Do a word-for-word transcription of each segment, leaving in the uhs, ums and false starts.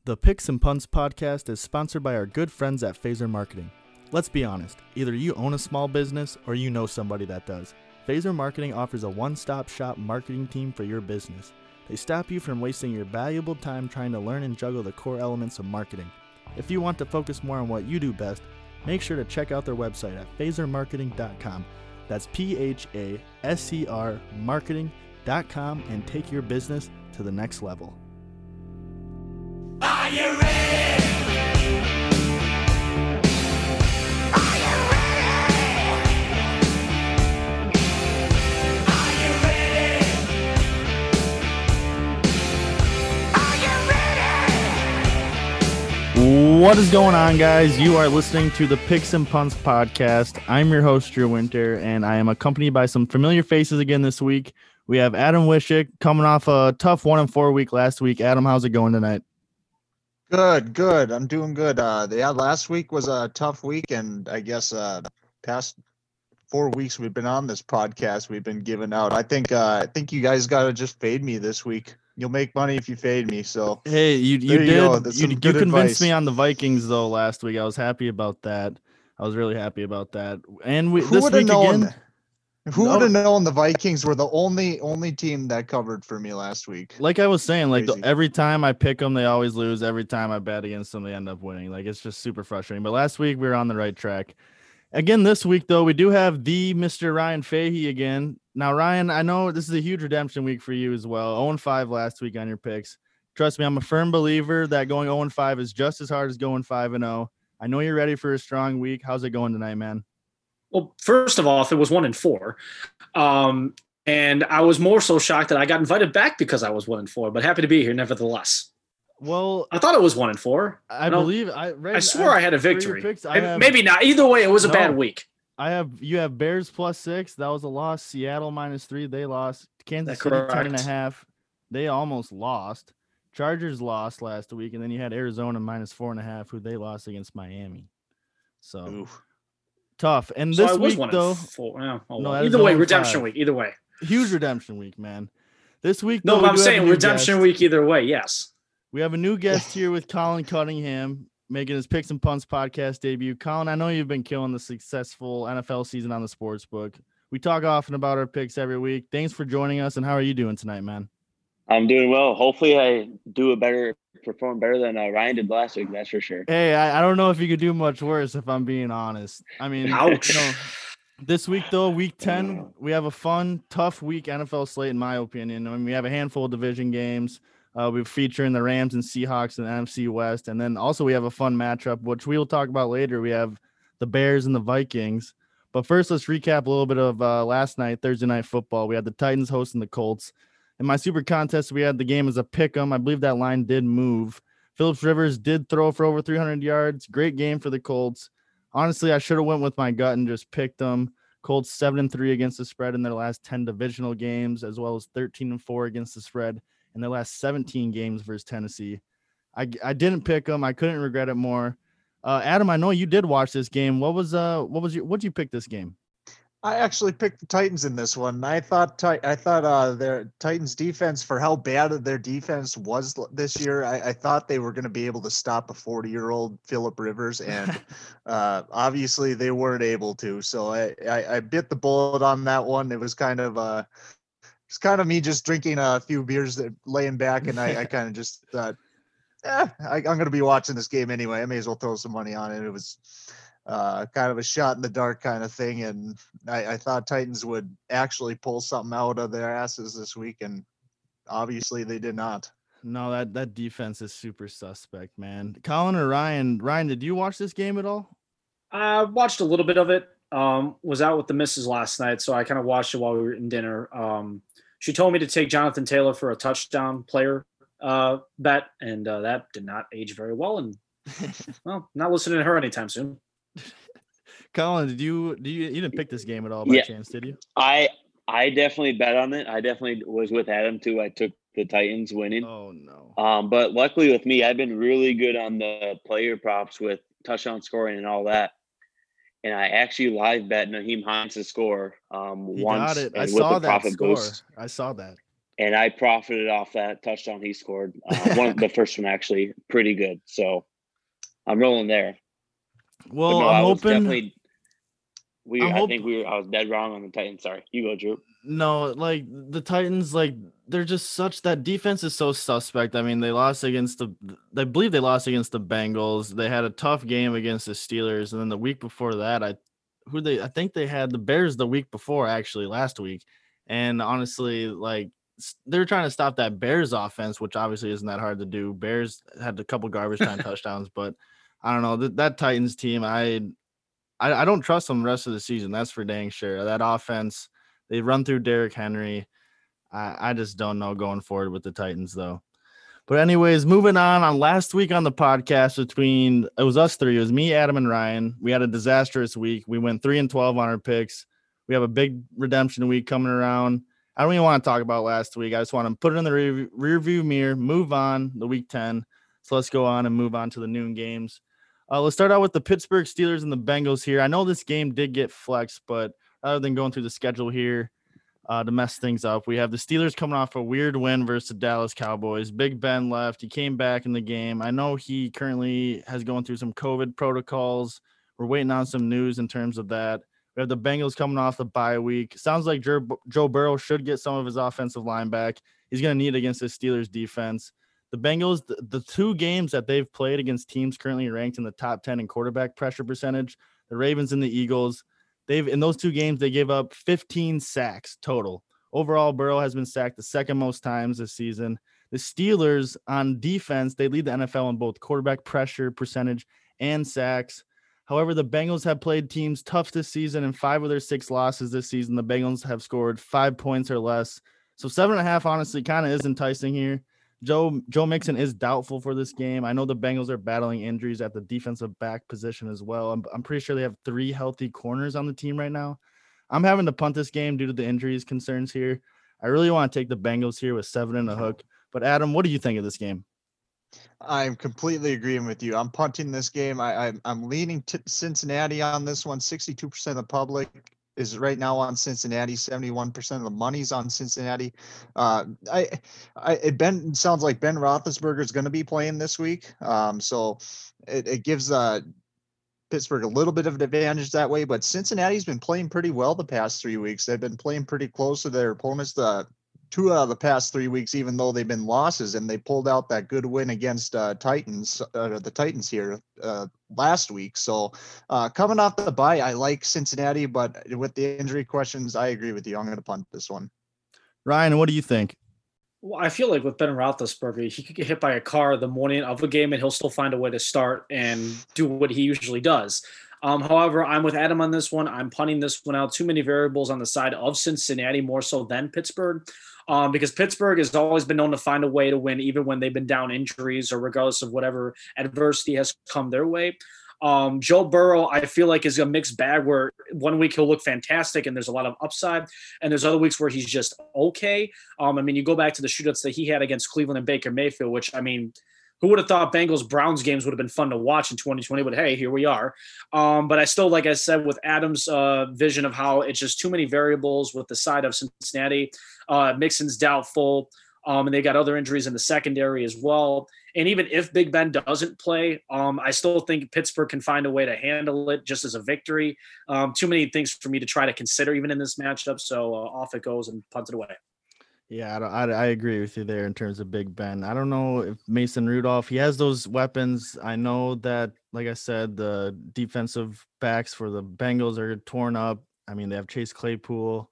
The Picks and Punts podcast is sponsored by our good friends at Phaser Marketing. Let's be honest, either you own a small business or you know somebody that does. Phaser Marketing offers a one-stop shop marketing team for your business. They stop you from wasting your valuable time trying to learn and juggle the core elements of marketing. If you want to focus more on what you do best, make sure to check out their website at phaser marketing dot com. That's P H A S C R marketing dot com and take your business to the next level. Are you ready? Are you ready? Are you ready? Are you ready? What is going on, guys? You are listening to the Picks and Punts podcast. I'm your host, Drew Winter, and I am accompanied by some familiar faces again this week. We have Adam Wishick coming off a tough one and four week last week. Adam, how's it going tonight? Good, good. I'm doing good. Uh, yeah, last week was a tough week, and I guess uh, past four weeks we've been on this podcast, we've been giving out. I think uh, I think you guys got to just fade me this week. You'll make money if you fade me. So hey, you you there you go. did That's you, some you good convinced advice. me on the Vikings though last week. I was happy about that. I was really happy about that. And we Who this would have week known? again. Who No. would have known the Vikings were the only only team that covered for me last week? Like I was saying, like the, Crazy. every time I pick them, they always lose. Every time I bet against them, they end up winning. Like it's just super frustrating. But last week we were on the right track. Again, this week though, we do have the Mister Ryan Fahey again. Now, Ryan, I know this is a huge redemption week for you as well. oh and five last week on your picks. Trust me, I'm a firm believer that going oh and five is just as hard as going five and oh. I know you're ready for a strong week. How's it going tonight, man? Well, first of all, if it was one and four, um, and I was more so shocked that I got invited back because I was one and four, but happy to be here nevertheless. Well, I thought it was one and four. I No, believe I read. I swore I had a for your victory. picks, I And have- Maybe not. Either way, it was a No. bad week. I have you have Bears plus six. That was a loss. Seattle minus three. They lost. Kansas That's City ten and a correct. half. They almost lost. Chargers lost last week, and then you had Arizona minus four and a half, who they lost against Miami. So Oof. tough. And So I this was week one though, and four. Yeah, oh, No, well. that is Either way, oh and redemption five. week. Either way. huge redemption week, man. This week, No, though, but we I'm do have a saying new redemption guest. week. Either way, yes. We have a new guest here with Colin Cunningham, making his Picks and Punts podcast debut. Colin, I know you've been killing the successful N F L season on the Sportsbook. We talk often about our picks every week. Thanks for joining us, and how are you doing tonight, man? I'm doing well. Hopefully, I do a better, perform better than uh, Ryan did last week. That's for sure. Hey, I, I don't know if you could do much worse, if I'm being honest. I mean, Ouch. you know, this week, though, week ten, we have a fun, tough week N F L slate, in my opinion. I mean, we have a handful of division games. Uh, we're featuring the Rams and Seahawks in the N F C West. And then also we have a fun matchup, which we will talk about later. We have the Bears and the Vikings. But first, let's recap a little bit of uh, last night, Thursday Night Football. We had the Titans hosting the Colts. In my super contest, we had the game as a pick 'em. I believe that line did move. Phillips Rivers did throw for over three hundred yards. Great game for the Colts. Honestly, I should have went with my gut and just picked them. Colts seven and three against the spread in their last ten divisional games, as well as thirteen and four against the spread in their last seventeen games versus Tennessee. I, I didn't pick them. I couldn't regret it more. Uh, Adam, I know you did watch this game. What was uh what was your what'd you pick this game? I actually picked the Titans in this one. I thought Ti- I thought uh, their Titans defense, for how bad their defense was l- this year, I, I thought they were going to be able to stop a forty-year-old Phillip Rivers, and uh, obviously they weren't able to. So I, I, I bit the bullet on that one. It was kind of uh, it's kind of me just drinking a few beers, that laying back, and I, I kind of just thought, eh, I, I'm going to be watching this game anyway. I may as well throw some money on it. It was uh, kind of a shot in the dark kind of thing. And I, I thought Titans would actually pull something out of their asses this week. And obviously they did not. No, that that defense is super suspect, man. Colin or Ryan? Ryan, did you watch this game at all? I watched a little bit of it. Um, was out with the missus last night, so I kind of watched it while we were in dinner. Um, she told me to take Jonathan Taylor for a touchdown player uh, bet, and uh, that did not age very well. And well, not listening to her anytime soon. Colin, did you do you, you didn't pick this game at all by Yeah. chance, did you? I I definitely bet on it. I definitely was with Adam too. I took the Titans winning. Oh no. Um, but luckily with me, I've been really good on the player props with touchdown scoring and all that. And I actually live bet Naheem Hines to score um, He once got it. I and saw with the that profit score. boost. I saw that. and I profited off that touchdown he scored. Uh, one the first one actually pretty good. So I'm rolling there. But Well, no, I'm I was hoping. definitely we. I'm I hope- think we were. I was dead wrong on the Titans. Sorry, you go, Drew. No, like the Titans, like they're just such that defense is so suspect. I mean, they lost against the, I believe they lost against the Bengals. They had a tough game against the Steelers, and then the week before that, I, who they, I think they had the Bears the week before, actually last week. And honestly, like s- they're trying to stop that Bears offense, which obviously isn't that hard to do. Bears had a couple garbage time touchdowns, but I don't know that that Titans team. I, I, I don't trust them the rest of the season. That's for dang sure. That offense. They run through Derrick Henry. I, I just don't know going forward with the Titans, though. But anyways, moving on. On last week on the podcast between it was us three. It was me, Adam, and Ryan. We had a disastrous week. We went three and twelve on our picks. We have a big redemption week coming around. I don't even want to talk about last week. I just want to put it in the rear, rear view mirror, move on the week ten. So let's go on and move on to the noon games. Uh, let's start out with the Pittsburgh Steelers and the Bengals here. I know this game did get flexed, but rather than going through the schedule here uh, to mess things up, we have the Steelers coming off a weird win versus the Dallas Cowboys. Big Ben left. He came back in the game. I know he currently has going through some COVID protocols. We're waiting on some news in terms of that. We have the Bengals coming off the bye week. Sounds like Joe, Joe Burrow should get some of his offensive line back. He's going to need it against the Steelers defense. The Bengals, the, the two games that they've played against teams currently ranked in the top ten in quarterback pressure percentage, the Ravens and the Eagles, They've in those two games, they gave up fifteen sacks total. Overall, Burrow has been sacked the second most times this season. The Steelers on defense, they lead the N F L in both quarterback pressure percentage and sacks. However, the Bengals have played teams tough this season. In five of their six losses this season, the Bengals have scored five points or less. So seven and a half, honestly, kind of is enticing here. Joe Joe Mixon is doubtful for this game. I know the Bengals are battling injuries at the defensive back position as well. I'm, I'm pretty sure they have three healthy corners on the team right now. I'm having to punt this game due to the injuries concerns here. I really want to take the Bengals here with seven and a hook. But Adam, what do you think of this game? I'm completely agreeing with you. I'm punting this game. I, I'm I'm leaning to Cincinnati on this one. sixty-two percent of the public is right now on Cincinnati. seventy-one percent of the money's on Cincinnati. Uh, I, I, it Ben sounds like Ben Roethlisberger is going to be playing this week. Um, so it, it gives uh, Pittsburgh a little bit of an advantage that way. But Cincinnati's been playing pretty well the past three weeks. They've been playing pretty close to their opponents. The two out of the past three weeks, even though they've been losses, and they pulled out that good win against uh, Titans, uh, the Titans here uh, last week. So uh, coming off the bye, I like Cincinnati, but with the injury questions, I agree with you. I'm going to punt this one. Ryan, what do you think? Well, I feel like with Ben Roethlisberger, he could get hit by a car the morning of a game, and he'll still find a way to start and do what he usually does. Um, however, I'm with Adam on this one. I'm punting this one out. Too many variables on the side of Cincinnati, more so than Pittsburgh, um, because Pittsburgh has always been known to find a way to win, even when they've been down injuries or regardless of whatever adversity has come their way. Um, Joe Burrow, I feel like, is a mixed bag where one week he'll look fantastic and there's a lot of upside, and there's other weeks where he's just okay. Um, I mean, you go back to the shootouts that he had against Cleveland and Baker Mayfield, which, I mean, who would have thought Bengals Browns games would have been fun to watch in twenty twenty? But hey, here we are. Um, but I still, like I said, with Adam's uh, vision of how it's just too many variables with the side of Cincinnati. Uh, Mixon's doubtful, um, and they got other injuries in the secondary as well. And even if Big Ben doesn't play, um, I still think Pittsburgh can find a way to handle it just as a victory. Um, too many things for me to try to consider even in this matchup. So uh, off it goes and punt it away. Yeah, I, don't, I I agree with you there in terms of Big Ben. I don't know if Mason Rudolph, he has those weapons. I know that, like I said, the defensive backs for the Bengals are torn up. I mean, they have Chase Claypool,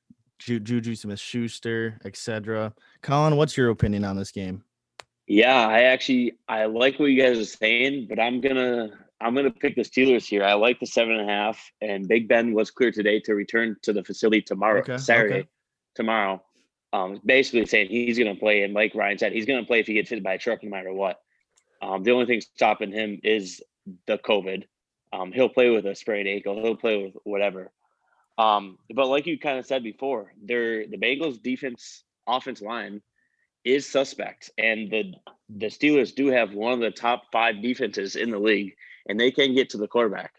Ju- Juju Smith-Schuster, et cetera. Colin, what's your opinion on this game? Yeah, I actually I like what you guys are saying, but I'm gonna I'm gonna pick the Steelers here. I like the seven and a half, and Big Ben was clear today to return to the facility tomorrow, Okay, Saturday, okay. tomorrow. Um, basically saying he's gonna play, and like Ryan said, he's gonna play if he gets hit by a truck, no matter what. Um, the only thing stopping him is the COVID. Um, he'll play with a sprained ankle. He'll play with whatever. Um, but like you kind of said before, they're the Bengals defense offense line is suspect, and the the Steelers do have one of the top five defenses in the league, and they can get to the quarterback.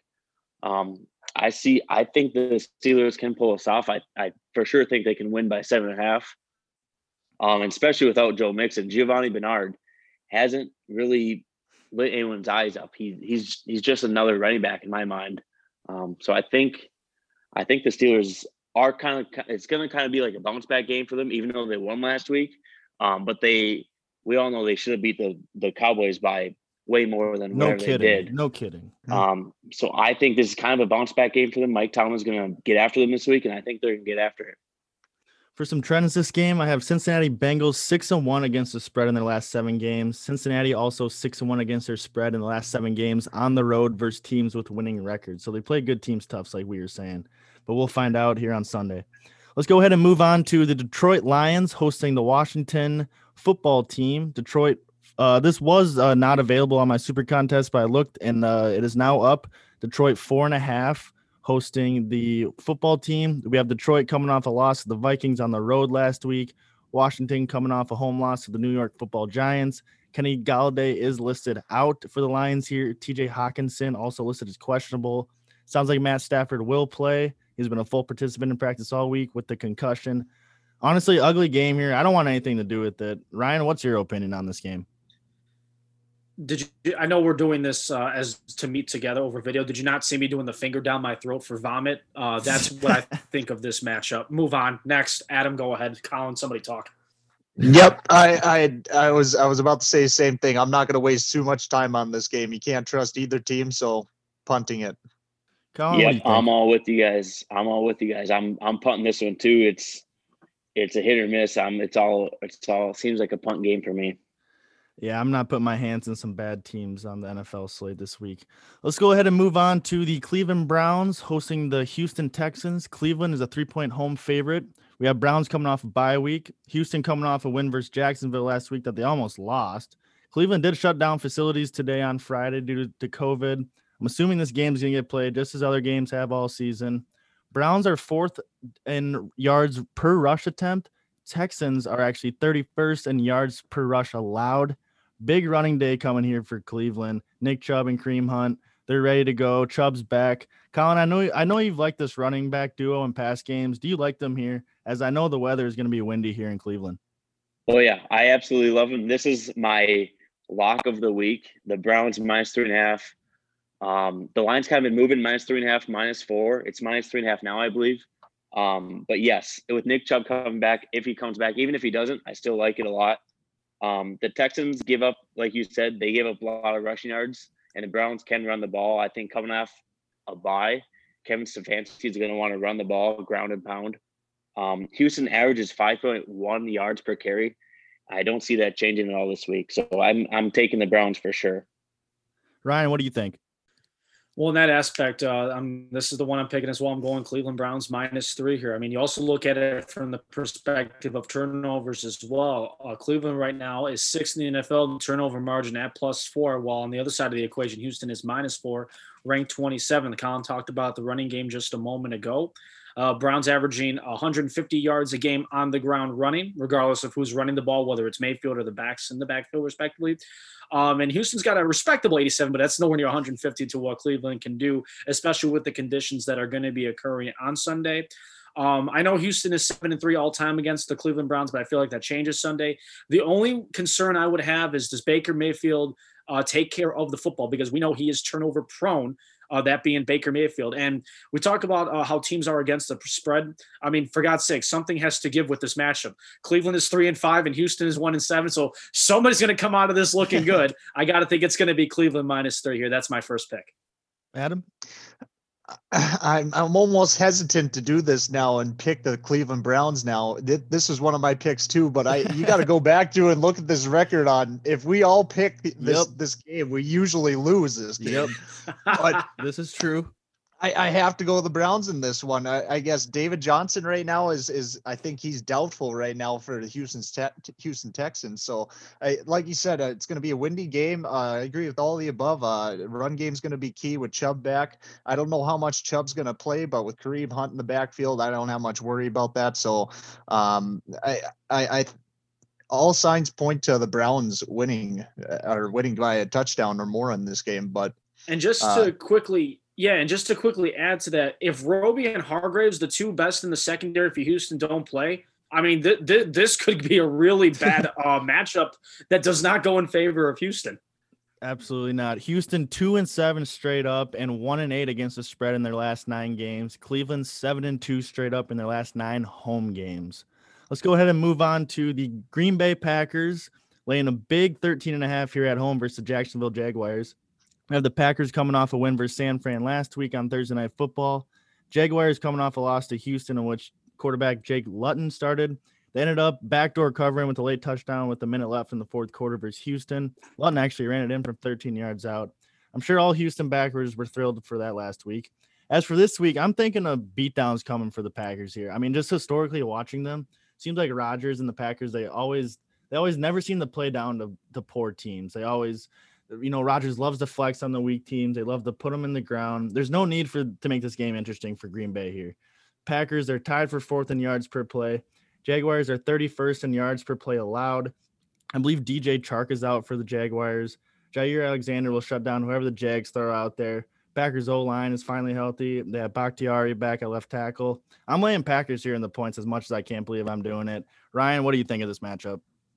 Um, I see. I think the Steelers can pull us off. I, I for sure think they can win by seven and a half. um, and especially without Joe Mixon. Giovanni Bernard hasn't really lit anyone's eyes up. He he's he's just another running back in my mind. Um, so I think I think the Steelers are kind of it's going to kind of be like a bounce back game for them, even though they won last week. Um, but they we all know they should have beat the the Cowboys by way more than No whatever they kidding. did. No kidding. Um, so I think this is kind of a bounce back game for them. Mike Tomlin's going to get after them this week, and I think they're going to get after it. For some trends this game, I have Cincinnati Bengals six and one against the spread in their last seven games. Cincinnati also six and one against their spread in the last seven games on the road versus teams with winning records. So they play good teams tough, like we were saying. But we'll find out here on Sunday. Let's go ahead and move on to the Detroit Lions hosting the Washington football team. Detroit. Uh, this was uh, not available on my super contest, but I looked and uh, it is now up. Detroit four and a half hosting the football team. We have Detroit coming off a loss to the Vikings on the road last week. Washington coming off a home loss to the New York Football Giants. Kenny Galladay is listed out for the Lions here. T J Hawkinson also listed as questionable. Sounds like Matt Stafford will play. He's been a full participant in practice all week with the concussion. Honestly, ugly game here. I don't want anything to do with it. Ryan, what's your opinion on this game? Did you? I know we're doing this uh, as to meet together over video. Did you not see me doing the finger down my throat for vomit? Uh, that's what I think of this matchup. Move on. Next, Adam, go ahead. Colin, somebody talk. Yep, I, I I was I was about to say the same thing. I'm not going to waste too much time on this game. You can't trust either team, so punting it. Colin, what do you Yep, think? I'm all with you guys. I'm all with you guys. I'm I'm punting this one too. It's it's a hit or miss. I'm it's all it's all seems like a punt game for me. Yeah, I'm not putting my hands in some bad teams on the N F L slate this week. Let's go ahead and move on to the Cleveland Browns hosting the Houston Texans. Cleveland is a three-point home favorite. We have Browns coming off a bye week. Houston coming off a win versus Jacksonville last week that they almost lost. Cleveland did shut down facilities today on Friday due to, to COVID. I'm assuming this game is going to get played just as other games have all season. Browns are fourth in yards per rush attempt. Texans are actually thirty-first in yards per rush allowed. Big running day coming here for Cleveland. Nick Chubb and Kareem Hunt, they're ready to go. Chubb's back. Colin, I know I know you've liked this running back duo in past games. Do you like them here? As I know the weather is going to be windy here in Cleveland. Oh yeah, I absolutely love them. This is my lock of the week. The Browns minus three and a half. Um, the line's kind of been moving minus three and a half, minus four. It's minus three and a half now, I believe. Um, but yes, with Nick Chubb coming back, if he comes back, even if he doesn't, I still like it a lot. Um, the Texans give up, like you said, they give up a lot of rushing yards, and the Browns can run the ball. I think coming off a bye, Kevin Stefanski is going to want to run the ball, ground and pound. Um, Houston averages five point one yards per carry. I don't see that changing at all this week, so I'm I'm taking the Browns for sure. Ryan, what do you think? Well, in that aspect, uh, I'm, this is the one I'm picking as well. I'm going Cleveland Browns minus three here. I mean, you also look at it from the perspective of turnovers as well. Uh, Cleveland right now is sixth in the N F L turnover margin at plus four, while on the other side of the equation, Houston is minus four, ranked twenty-seventh. Colin talked about the running game just a moment ago. Uh, Browns averaging one hundred fifty yards a game on the ground running, regardless of who's running the ball, whether it's Mayfield or the backs in the backfield, respectively. Um, and Houston's got a respectable eighty-seven, but that's nowhere near one hundred fifty to what Cleveland can do, especially with the conditions that are going to be occurring on Sunday. Um, I know Houston is seven and three all time against the Cleveland Browns, but I feel like that changes Sunday. The only concern I would have is, does Baker Mayfield uh, take care of the football? Because we know he is turnover prone. Uh, that being Baker Mayfield. And we talk about uh, how teams are against the spread. I mean, for God's sake, something has to give with this matchup. Cleveland is three and five and Houston is one and seven. So somebody's going to come out of this looking good. I got to think it's going to be Cleveland minus three here. That's my first pick. Adam? I'm I'm almost hesitant to do this now and pick the Cleveland Browns now. This is one of my picks too, but I you got to go back to and look at this record on. If we all pick this Yep. this game, we usually lose this game. Yep. But This is true. I, I have to go with the Browns in this one. I, I guess David Johnson right now is is I think he's doubtful right now for the Houston's te- Houston Texans. So, I, like you said, uh, it's going to be a windy game. Uh, I agree with all the above. Uh, run game's going to be key with Chubb back. I don't know how much Chubb's going to play, but with Kareem Hunt in the backfield, I don't have much worry about that. So, um, I I. I all signs point to the Browns winning uh, or winning by a touchdown or more in this game. But And just Uh, to quickly, yeah, and just to quickly add to that, if Roby and Hargraves, the two best in the secondary for Houston, don't play, I mean, th- th- this could be a really bad uh, matchup that does not go in favor of Houston. Absolutely not. Houston two and seven straight up and one and eight against the spread in their last nine games. Cleveland seven and two straight up in their last nine home games. Let's go ahead and move on to the Green Bay Packers laying a big thirteen and a half here at home versus the Jacksonville Jaguars. We have the Packers coming off a win versus San Fran last week on Thursday Night Football. Jaguars coming off a loss to Houston, in which quarterback Jake Luton started. They ended up backdoor covering with a late touchdown with a minute left in the fourth quarter versus Houston. Luton actually ran it in from thirteen yards out. I'm sure all Houston backers were thrilled for that last week. As for this week, I'm thinking of beatdowns coming for the Packers here. I mean, just historically watching them, seems like Rodgers and the Packers, they always they always never seem to play down to, to poor teams. They always, you know, Rodgers loves to flex on the weak teams. They love to put them in the ground. There's no need for to make this game interesting for Green Bay here. Packers, they're tied for fourth in yards per play. Jaguars are thirty-first in yards per play allowed. I believe D J Chark is out for the Jaguars. Jair Alexander will shut down whoever the Jags throw out there. Packers O-line is finally healthy. They have Bakhtiari back at left tackle. I'm laying Packers here in the points as much as I can't believe I'm doing it. Ryan, what do you think of this matchup?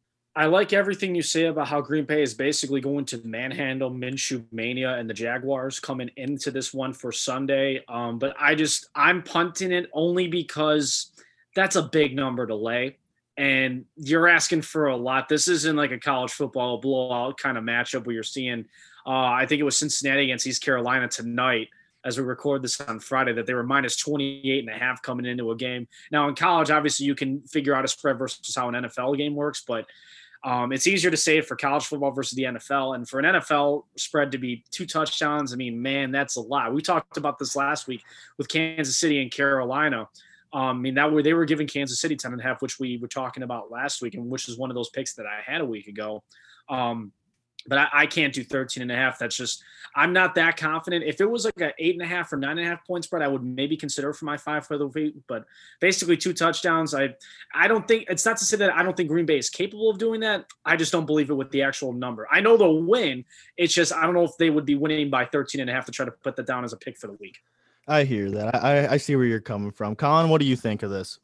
I like everything you say about how Green Bay is basically going to manhandle Minshew Mania and the Jaguars coming into this one for Sunday. Um, but I just, I'm punting it only because that's a big number to lay. And you're asking for a lot. This isn't like a college football blowout kind of matchup where you're seeing, uh, I think it was Cincinnati against East Carolina tonight, as we record this on Friday, that they were minus twenty-eight and a half coming into a game. Now in college, obviously you can figure out a spread versus how an N F L game works, but Um, it's easier to say it for college football versus the N F L. And for an N F L spread to be two touchdowns, I mean, man, that's a lot. We talked about this last week with Kansas City and Carolina. Um, I mean, that were they were giving Kansas City ten and a half, which we were talking about last week, and which is one of those picks that I had a week ago. Um, but I, I can't do thirteen and a half. That's just, I'm not that confident. If it was like an eight and a half or nine and a half point spread, I would maybe consider for my five for the week, but basically two touchdowns. I, I don't think it's not to say that I don't think Green Bay is capable of doing that. I just don't believe it with the actual number. I know they'll win. It's just, I don't know if they would be winning by thirteen and a half to try to put that down as a pick for the week. I hear that. I, I see where you're coming from. Colin, what do you think of this?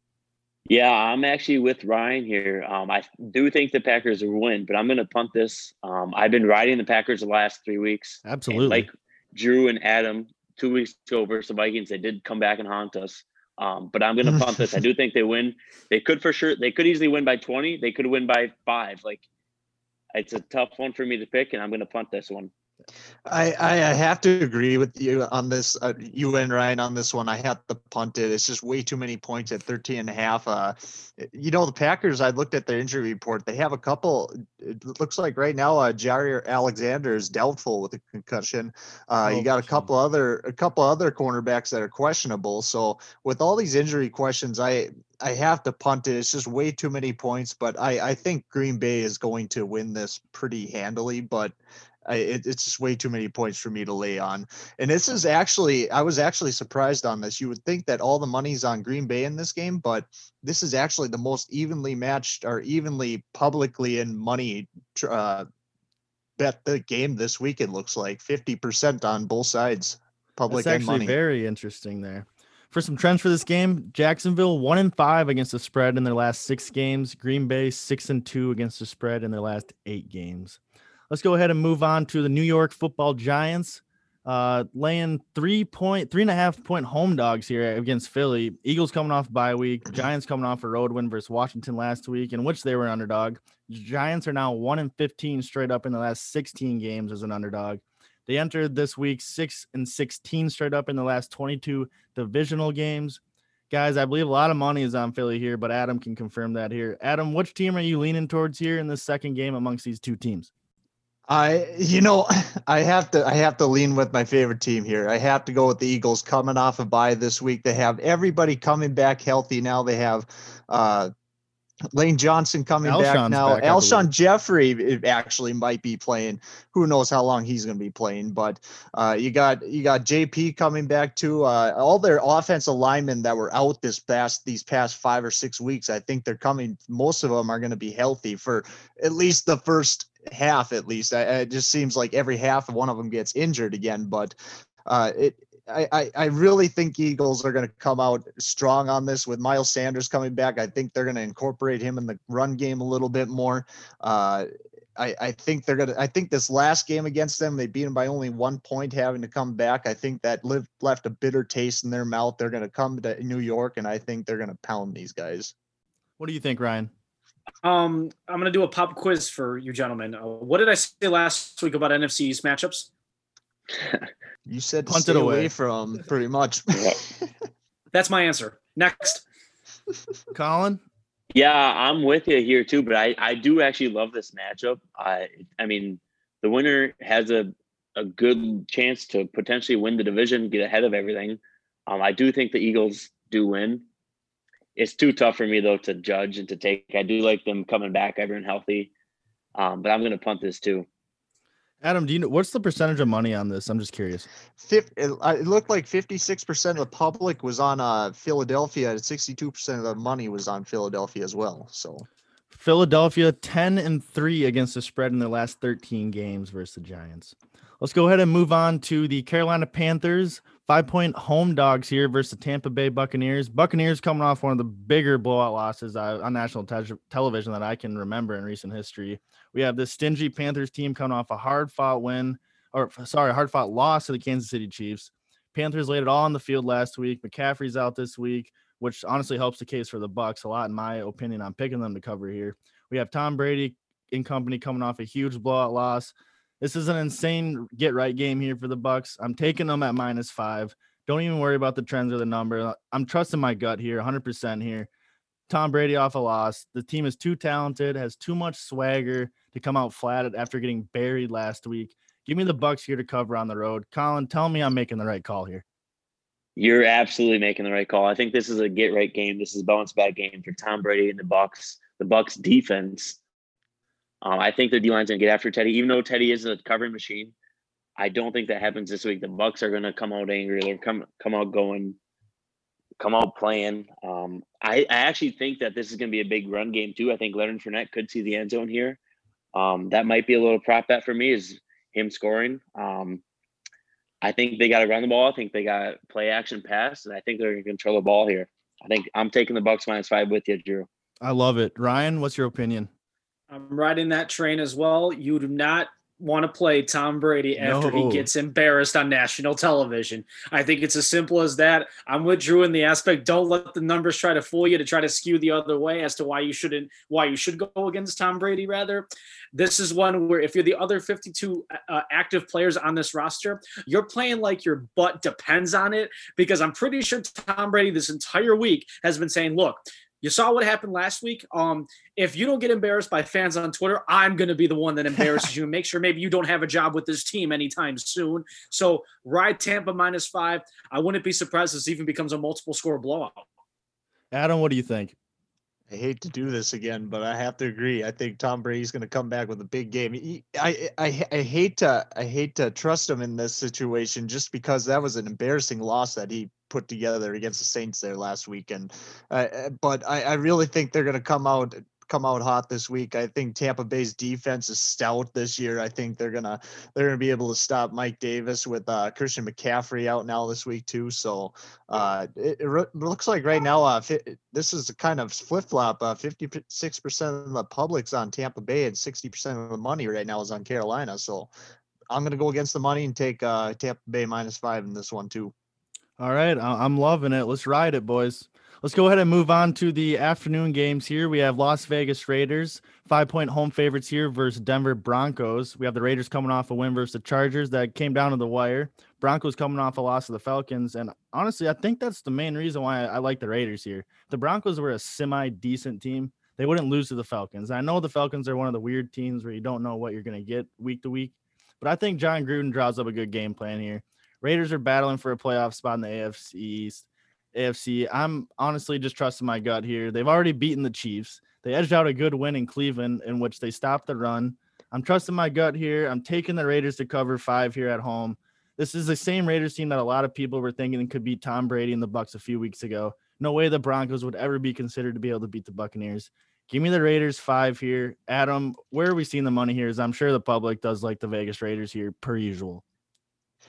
Yeah, I'm actually with Ryan here. Um, I do think the Packers will win, but I'm going to punt this. Um, I've been riding the Packers the last three weeks. Absolutely. And like Drew and Adam, two weeks ago versus the Vikings, they did come back and haunt us. Um, but I'm going to punt this. I do think they win. They could for sure. They could easily win by twenty. They could win by five. Like, it's a tough one for me to pick, and I'm going to punt this one. I, I have to agree with you on this. Uh, you and Ryan on this one. I have to punt it. It's just way too many points at thirteen and a half. Uh, you know, the Packers, I looked at their injury report. They have a couple. It looks like right now, uh, Jair Alexander is doubtful with a concussion. Uh, Oh, you got a couple other, a couple other cornerbacks that are questionable. So with all these injury questions, I, I have to punt it. It's just way too many points, but I, I think Green Bay is going to win this pretty handily, but I, it, it's just way too many points for me to lay on. And this is actually, I was actually surprised on this. You would think that all the money's on Green Bay in this game, but this is actually the most evenly matched or evenly publicly in money uh, bet the game this week. It looks like fifty percent on both sides, public That's and actually money. very interesting there. For some trends for this game, Jacksonville one and five against the spread in their last six games. Green Bay six and two against the spread in their last eight games. Let's go ahead and move on to the New York Football Giants, uh, laying three point three and a half point home dogs here against Philly. Eagles coming off bye week, Giants coming off a road win versus Washington last week, in which they were an underdog. Giants are now one and fifteen straight up in the last sixteen games as an underdog. They entered this week six and sixteen straight up in the last twenty-two divisional games. Guys, I believe a lot of money is on Philly here, but Adam can confirm that here. Adam, which team are you leaning towards here in this second game amongst these two teams? I, you know, I have to, I have to lean with my favorite team here. I have to go with the Eagles coming off a bye this week. They have everybody coming back healthy now. They have uh, Lane Johnson coming back Alshon's now. back, I Alshon believe. Jeffrey actually might be playing. Who knows how long he's going to be playing? But uh, you got you got J P coming back too. Uh, all their offensive linemen that were out this past these past five or six weeks, I think they're coming. Most of them are going to be healthy for at least the first half. At least I, it just seems like every half one of them gets injured again. But uh, it I, I, I really think Eagles are going to come out strong on this with Miles Sanders coming back. I think they're going to incorporate him in the run game a little bit more. Uh, I, I think they're going to, I think this last game against them, they beat them by only one point having to come back. I think that lived, left a bitter taste in their mouth. They're going to come to New York, and I think they're going to pound these guys. What do you think, Ryan? Um, I'm going to do a pop quiz for you gentlemen. Uh, what did I say last week about N F C East matchups? You said to Punt it stay away. away from pretty much. That's my answer. Next. Colin? Yeah, I'm with you here too, but I, I do actually love this matchup. I I mean, the winner has a, a good chance to potentially win the division, get ahead of everything. Um, I do think the Eagles do win. It's too tough for me though to judge and to take. I do like them coming back, everyone healthy, um, but I'm going to punt this too. Adam, do you know what's the percentage of money on this? I'm just curious. Fif- it, uh, it looked like fifty-six percent of the public was on uh, Philadelphia, and sixty-two percent of the money was on Philadelphia as well. So Philadelphia ten and three against the spread in their last thirteen games versus the Giants. Let's go ahead and move on to the Carolina Panthers. Five-point home dogs here versus the Tampa Bay Buccaneers. Buccaneers coming off one of the bigger blowout losses uh, on national te- television that I can remember in recent history. We have this stingy Panthers team coming off a hard-fought win, or sorry, a hard-fought loss to the Kansas City Chiefs. Panthers laid it all on the field last week. McCaffrey's out this week, which honestly helps the case for the Bucs a lot, in my opinion. I'm picking them to cover here. We have Tom Brady and company coming off a huge blowout loss. This is an insane get-right game here for the Bucs. I'm taking them at minus five. Don't even worry about the trends or the number. I'm trusting my gut here, one hundred percent here. Tom Brady off a loss. The team is too talented, has too much swagger to come out flat after getting buried last week. Give me the Bucs here to cover on the road. Colin, tell me I'm making the right call here. You're absolutely making the right call. I think this is a get-right game. This is a bounce-back game for Tom Brady and the Bucs. The Bucs defense. Um, I think the D-line's going to get after Teddy, even though Teddy is a covering machine. I don't think that happens this week. The Bucs are going to come out angry. They're come come out going, come out playing. Um, I, I actually think that this is going to be a big run game too. I think Leonard Fournette could see the end zone here. Um, that might be a little prop bet for me, is him scoring. Um, I think they got to run the ball. I think they got play action pass, and I think they're going to control the ball here. I think I'm taking the Bucs minus five with you, Drew. I love it. Ryan, what's your opinion? I'm riding that train as well. You do not want to play Tom Brady after No. he gets embarrassed on national television. I think it's as simple as that. I'm with Drew in the aspect, don't let the numbers try to fool you, to try to skew the other way as to why you shouldn't, why you should go against Tom Brady rather. This is one where if you're the other fifty-two uh, active players on this roster, you're playing like your butt depends on it, because I'm pretty sure Tom Brady this entire week has been saying, look, you saw what happened last week. Um, if you don't get embarrassed by fans on Twitter, I'm going to be the one that embarrasses you and make sure maybe you don't have a job with this team anytime soon. So ride Tampa minus five. I wouldn't be surprised if this even becomes a multiple score blowout. Adam, what do you think? I hate to do this again, but I have to agree. I think Tom Brady's going to come back with a big game. He- I, I I hate to I hate to trust him in this situation, just because that was an embarrassing loss that he put together against the Saints there last week. And uh, but I, I really think they're going to come out come out hot this week. I think Tampa Bay's defense is stout this year. I think they're gonna they're gonna be able to stop Mike Davis with uh, Christian McCaffrey out now this week too. So uh, it, it re- looks like right now uh, fi- this is a kind of flip flop. Uh, fifty-six percent of the public's on Tampa Bay and sixty percent of the money right now is on Carolina. So I'm gonna go against the money and take uh, Tampa Bay minus five in this one too. All right, I- I'm loving it. Let's ride it, boys. Let's go ahead and move on to the afternoon games here. We have Las Vegas Raiders, five-point home favorites here versus Denver Broncos. We have the Raiders coming off a win versus the Chargers that came down to the wire. Broncos coming off a loss to the Falcons. And honestly, I think that's the main reason why I, I like the Raiders here. The Broncos were a semi-decent team. They wouldn't lose to the Falcons. I know the Falcons are one of the weird teams where you don't know what you're going to get week to week. But I think John Gruden draws up a good game plan here. Raiders are battling for a playoff spot in the A F C East. A F C, I'm honestly just trusting my gut here. They've already beaten the Chiefs. They edged out a good win in Cleveland in which they stopped the run. I'm trusting my gut here. I'm taking the Raiders to cover five here at home. This is the same Raiders team that a lot of people were thinking could beat Tom Brady and the Bucs a few weeks ago. No way the Broncos would ever be considered to be able to beat the Buccaneers. Give me the Raiders five here. Adam, where are we seeing the money here? As I'm sure the public does like the Vegas Raiders here per usual.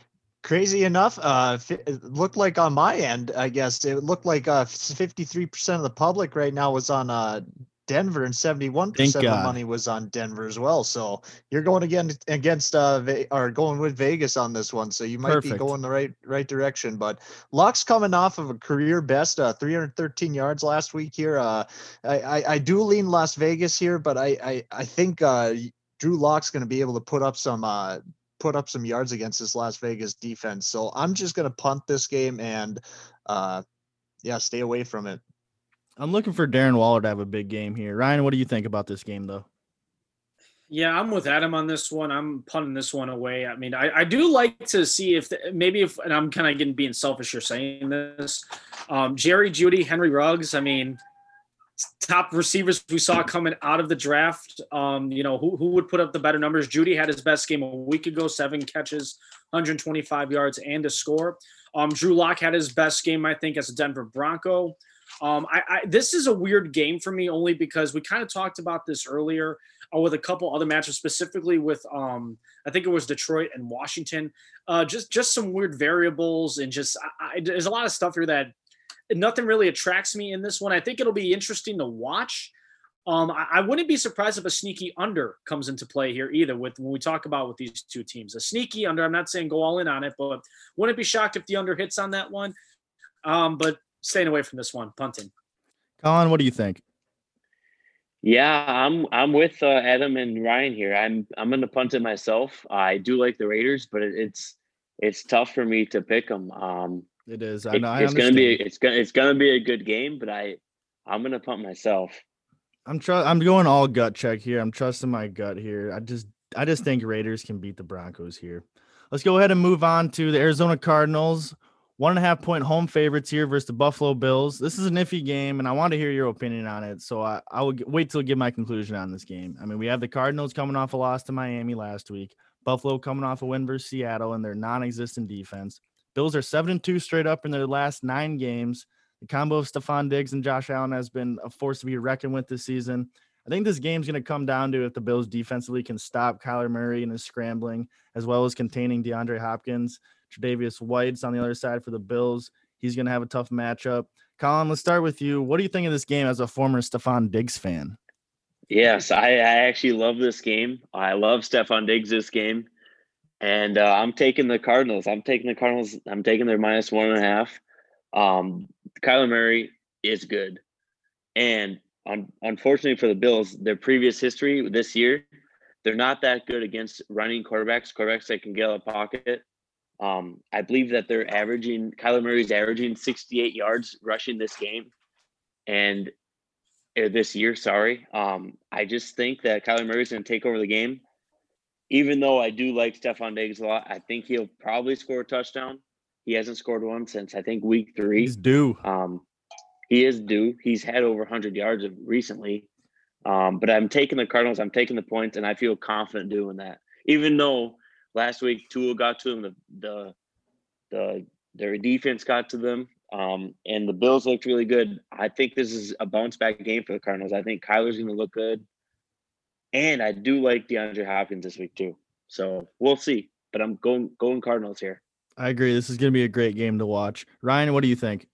Crazy enough, uh, fi- it looked like on my end, I guess it looked like uh, fifty-three percent of the public right now was on uh, Denver, and seventy-one Thank percent of the God. money was on Denver as well. So you're going again against uh, Ve- or going with Vegas on this one. So you might be Perfect. going the right right direction. But Luck's coming off of a career best, uh, three hundred thirteen yards last week here. Uh, I, I I do lean Las Vegas here, but I I I think uh, Drew Lock's going to be able to put up some uh, put up some yards against this Las Vegas defense. So I'm just going to punt this game and uh, yeah, stay away from it. I'm looking for Darren Waller to have a big game here. Ryan, what do you think about this game, though? Yeah, I'm with Adam on this one. I'm punting this one away. I mean, I, I do like to see if the, maybe if, and I'm kind of getting being selfish here saying this. Um, Jerry Judy, Henry Ruggs. I mean, top receivers we saw coming out of the draft. Um, you know, who who would put up the better numbers? Judy had his best game a week ago, seven catches, one hundred twenty-five yards, and a score. Um, Drew Lock had his best game, I think, as a Denver Bronco. Um, I, I this is a weird game for me only because we kind of talked about this earlier uh, with a couple other matches, specifically with um, I think it was Detroit and Washington. Uh, just just some weird variables and just I, I, there's a lot of stuff here that nothing really attracts me in this one. I think it'll be interesting to watch. Um, I, I wouldn't be surprised if a sneaky under comes into play here either. With when we talk about with these two teams, a sneaky under. I'm not saying go all in on it, but wouldn't be shocked if the under hits on that one. Um, but staying away from this one, punting. Colin, what do you think? Yeah, I'm I'm with uh, Adam and Ryan here. I'm I'm going to punt it myself. I do like the Raiders, but it, it's it's tough for me to pick them. Um, It is. I it- know. I it's going to understand. be it's going it's going to be a good game, but I I'm going to punt myself. I'm tr- I'm going all gut check here. I'm trusting my gut here. I just I just think Raiders can beat the Broncos here. Let's go ahead and move on to the Arizona Cardinals. One and a half point home favorites here versus the Buffalo Bills. This is an iffy game, and I want to hear your opinion on it. So I, I will g- wait till I give my conclusion on this game. I mean, we have the Cardinals coming off a loss to Miami last week. Buffalo coming off a win versus Seattle and their non-existent defense. Bills are seven and two straight up in their last nine games. The combo of Stephon Diggs and Josh Allen has been a force to be reckoned with this season. I think this game's going to come down to if the Bills defensively can stop Kyler Murray and his scrambling, as well as containing DeAndre Hopkins. Tre'Davious White's on the other side for the Bills. He's going to have a tough matchup. Colin, let's start with you. What do you think of this game as a former Stephon Diggs fan? Yes, I, I actually love this game. I love Stephon Diggs this game. And uh, I'm taking the Cardinals. I'm taking the Cardinals. I'm taking their minus one and a half. Um, Kyler Murray is good. And un- unfortunately for the Bills, their previous history this year, they're not that good against running quarterbacks, quarterbacks that can get out of the pocket. Um, I believe that they're averaging, Kyler Murray's averaging sixty-eight yards rushing this game. And uh, this year, sorry. Um, I just think that Kyler Murray's going to take over the game. Even though I do like Stephon Diggs a lot, I think he'll probably score a touchdown. He hasn't scored one since, I think, week three. He's due. Um, he is due. He's had over one hundred yards recently. Um, but I'm taking the Cardinals. I'm taking the points, and I feel confident doing that. Even though last week Tua got to them, the the, the their defense got to them, um, and the Bills looked really good. I think this is a bounce back game for the Cardinals. I think Kyler's going to look good. And I do like DeAndre Hopkins this week too. So we'll see. But I'm going going Cardinals here. I agree. This is going to be a great game to watch. Ryan, what do you think?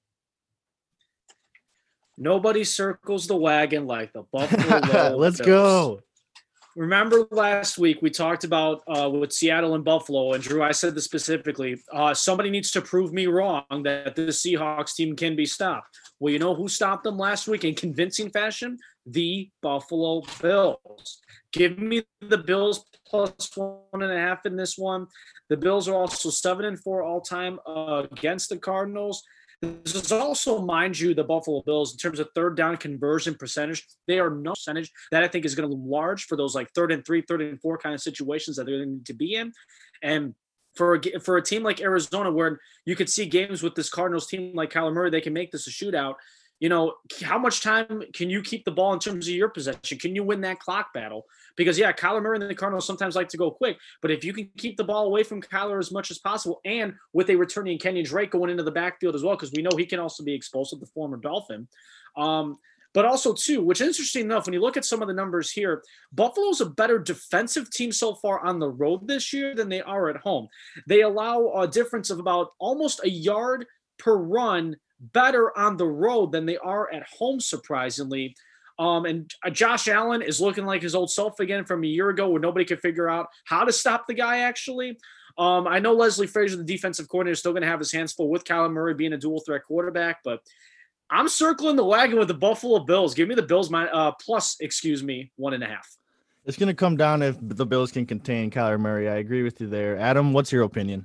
Nobody circles the wagon like the Buffalo. Let's Bills. go. Remember last week we talked about uh, with Seattle and Buffalo, and Drew, I said this specifically. Uh, somebody needs to prove me wrong that the Seahawks team can be stopped. Well, you know who stopped them last week in convincing fashion? The Buffalo Bills. Give me the Bills plus one and a half in this one. The Bills are also seven and four all time uh, against the Cardinals. This is also, mind you, the Buffalo Bills in terms of third down conversion percentage. They are no percentage that I think is going to loom large for those like third and three, third and four kind of situations that they're going to need to be in. And for a, for a team like Arizona, where you could see games with this Cardinals team like Kyler Murray, they can make this a shootout. You know, how much time can you keep the ball in terms of your possession? Can you win that clock battle? Because, yeah, Kyler Murray and the Cardinals sometimes like to go quick. But if you can keep the ball away from Kyler as much as possible, and with a returning Kenyon Drake going into the backfield as well, because we know he can also be explosive, the former Dolphin, um, But also, too, which is interesting enough, when you look at some of the numbers here, Buffalo's a better defensive team so far on the road this year than they are at home. They allow a difference of about almost a yard per run better on the road than they are at home, surprisingly. Um, and uh, Josh Allen is looking like his old self again from a year ago where nobody could figure out how to stop the guy, actually. Um, I know Leslie Frazier, the defensive coordinator, is still going to have his hands full with Kyler Murray being a dual threat quarterback, but I'm circling the wagon with the Buffalo Bills. Give me the Bills my uh, plus, excuse me, one and a half. It's going to come down if the Bills can contain Kyler Murray. I agree with you there. Adam, what's your opinion?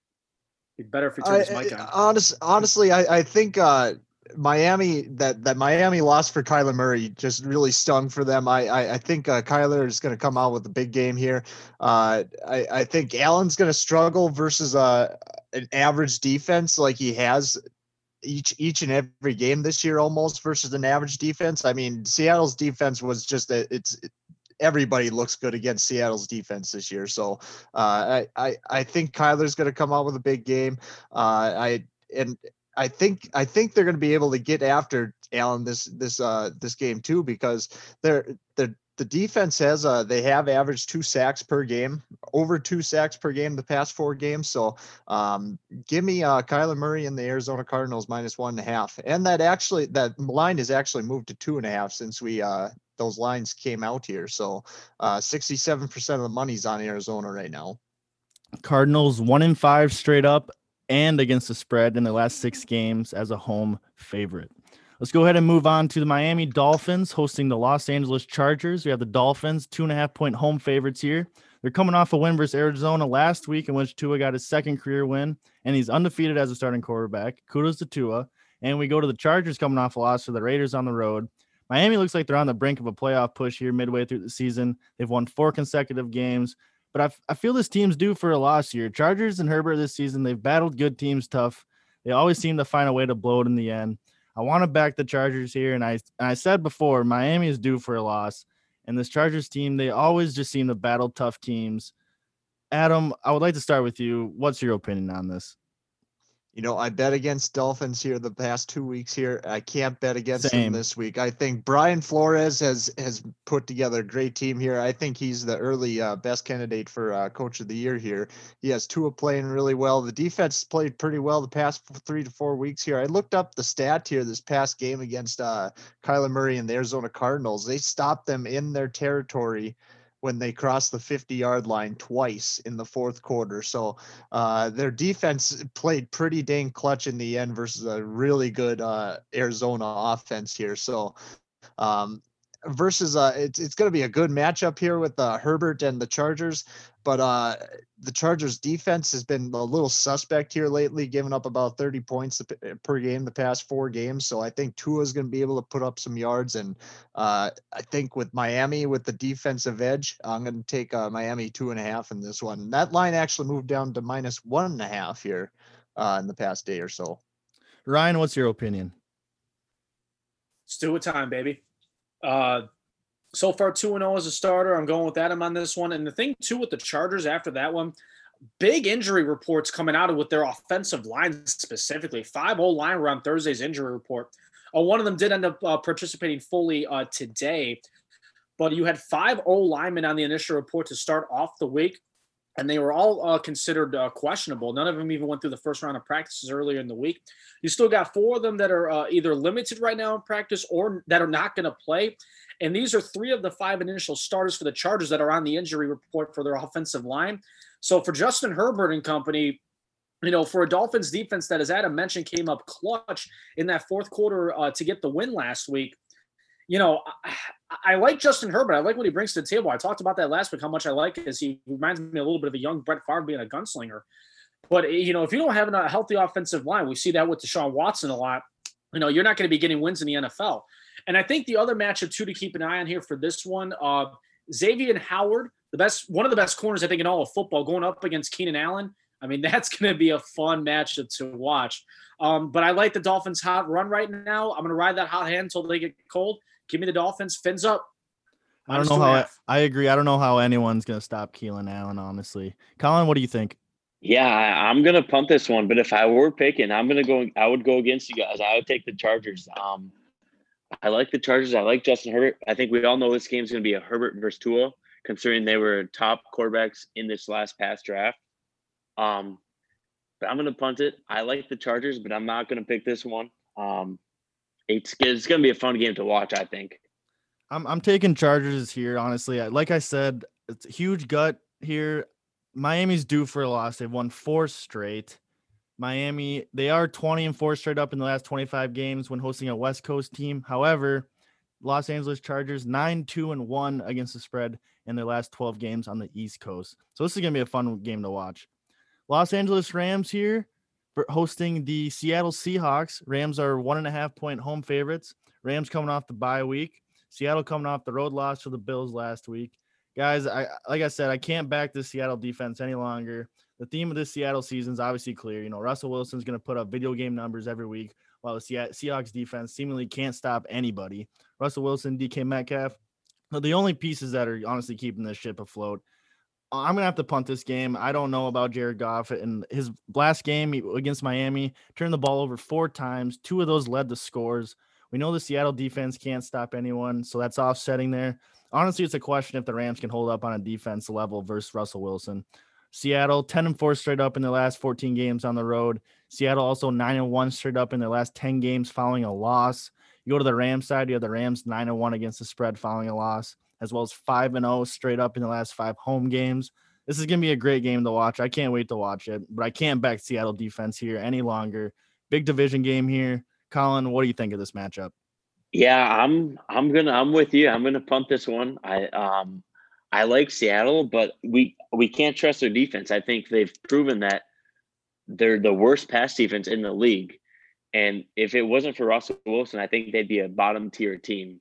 Be better if you turn this I- mic on. honest, honestly, I, I think uh, Miami that that Miami loss for Kyler Murray just really stung for them. I I, I think uh, Kyler is going to come out with a big game here. Uh, I I think Allen's going to struggle versus uh, an average defense like he has each each and every game this year almost versus an average defense. I mean, Seattle's defense was just a, it's it, everybody looks good against Seattle's defense this year. So uh, I, I I think Kyler's going to come out with a big game. Uh, I and I think I think they're going to be able to get after Allen this this uh this game too, because they're they're the defense has uh they have averaged two sacks per game, over two sacks per game the past four games. So um give me uh Kyler Murray and the Arizona Cardinals minus one and a half. And that actually that line is actually moved to two and a half since we uh those lines came out here. So uh sixty-seven percent of the money's on Arizona right now. Cardinals one in five straight up and against the spread in their last six games as a home favorite. Let's go ahead and move on to the Miami Dolphins hosting the Los Angeles Chargers. We have the Dolphins, two and a half point home favorites here. They're coming off a win versus Arizona last week in which Tua got his second career win, and he's undefeated as a starting quarterback. Kudos to Tua. And we go to the Chargers coming off a loss for the Raiders on the road. Miami looks like they're on the brink of a playoff push here midway through the season. They've won four consecutive games, but I, I feel this team's due for a loss here. Chargers and Herbert this season, they've battled good teams tough. They always seem to find a way to blow it in the end. I want to back the Chargers here, and I and I said before, Miami is due for a loss, and this Chargers team, they always just seem to battle tough teams. Adam, I would like to start with you. What's your opinion on this? You know, I bet against Dolphins here the past two weeks here. I can't bet against Same. them this week. I think Brian Flores has has put together a great team here. I think he's the early uh, best candidate for uh, coach of the year here. He has Tua playing really well. The defense played pretty well the past three to four weeks here. I looked up the stat here this past game against uh, Kyler Murray and the Arizona Cardinals. They stopped them in their territory when they crossed the fifty-yard line twice in the fourth quarter. So uh, their defense played pretty dang clutch in the end versus a really good uh, Arizona offense here. So um, versus uh, it's it's going to be a good matchup here with uh, Herbert and the Chargers. But uh, the Chargers defense has been a little suspect here lately, giving up about thirty points per game the past four games. So I think Tua is going to be able to put up some yards. And uh, I think with Miami, with the defensive edge, I'm going to take uh, Miami two and a half in this one. That line actually moved down to minus one and a half here uh, in the past day or so. Ryan, what's your opinion? It's Tua time, baby. Uh, so far, two and oh as a starter. I'm going with Adam on this one. And the thing, too, with the Chargers after that one, big injury reports coming out of with their offensive line specifically. Five O-line were on Thursday's injury report. Uh, one of them did end up uh, participating fully uh, today. But you had five O-linemen on the initial report to start off the week, and they were all uh, considered uh, questionable. None of them even went through the first round of practices earlier in the week. You still got four of them that are uh, either limited right now in practice or that are not going to play. And these are three of the five initial starters for the Chargers that are on the injury report for their offensive line. So for Justin Herbert and company, you know, for a Dolphins defense that, as Adam mentioned, came up clutch in that fourth quarter uh, to get the win last week, you know, I, I like Justin Herbert. I like what he brings to the table. I talked about that last week, how much I like it, as he reminds me a little bit of a young Brett Favre being a gunslinger. But, you know, if you don't have a healthy offensive line, we see that with Deshaun Watson a lot, you know, you're not going to be getting wins in the N F L. And I think the other matchup, too, to keep an eye on here for this one, uh, Xavier Howard, the best, one of the best corners, I think, in all of football, going up against Keenan Allen. I mean, that's going to be a fun matchup to watch. Um, but I like the Dolphins' hot run right now. I'm going to ride that hot hand until they get cold. Give me the Dolphins. Fins up. I don't know how I, I agree. I don't know how anyone's going to stop Keenan Allen, honestly. Colin, what do you think? Yeah, I, I'm gonna punt this one, but if I were picking, I'm gonna go. I would go against you guys. I would take the Chargers. Um, I like the Chargers. I like Justin Herbert. I think we all know this game's going to be a Herbert versus Tua, considering they were top quarterbacks in this last past draft. Um, but I'm going to punt it. I like the Chargers, but I'm not going to pick this one. Um, it's it's going to be a fun game to watch, I think. I'm I'm taking Chargers here, honestly. I- Like I said, it's a huge gut here. Miami's due for a loss. They've won four straight. Miami, they are twenty and four straight up in the last twenty-five games when hosting a West Coast team. However, Los Angeles Chargers nine two and one against the spread in their last twelve games on the East Coast. So this is going to be a fun game to watch. Los Angeles Rams here for hosting the Seattle Seahawks. Rams are one and a half point home favorites. Rams coming off the bye week. Seattle coming off the road loss to the Bills last week. Guys, I like I said, I can't back the Seattle defense any longer. The theme of this Seattle season is obviously clear. You know, Russell Wilson's going to put up video game numbers every week, while the Se- Seahawks defense seemingly can't stop anybody. Russell Wilson, D K Metcalf, are the only pieces that are honestly keeping this ship afloat. I'm going to have to punt this game. I don't know about Jared Goff. And his last game against Miami, turned the ball over four times. Two of those led to scores. We know the Seattle defense can't stop anyone, so that's offsetting there. Honestly, it's a question if the Rams can hold up on a defense level versus Russell Wilson. Seattle, ten and four straight up in their last fourteen games on the road. Seattle also nine and one straight up in their last ten games following a loss. You go to the Rams side, you have the Rams nine and one against the spread following a loss, as well as five and oh straight up in the last five home games. This is going to be a great game to watch. I can't wait to watch it, but I can't back Seattle defense here any longer. Big division game here. Colin, what do you think of this matchup? Yeah, I'm I'm gonna I'm with you. I'm gonna punt this one. I um I like Seattle, but we we can't trust their defense. I think they've proven that they're the worst pass defense in the league. And if it wasn't for Russell Wilson, I think they'd be a bottom tier team.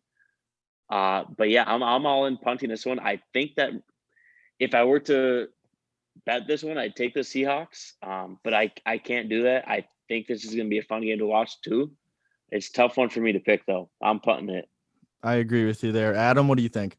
Uh, but yeah, I'm I'm all in punting this one. I think that if I were to bet this one, I'd take the Seahawks. Um, but I I can't do that. I think this is gonna be a fun game to watch too. It's a tough one for me to pick though. I'm punting it. I agree with you there. Adam, what do you think?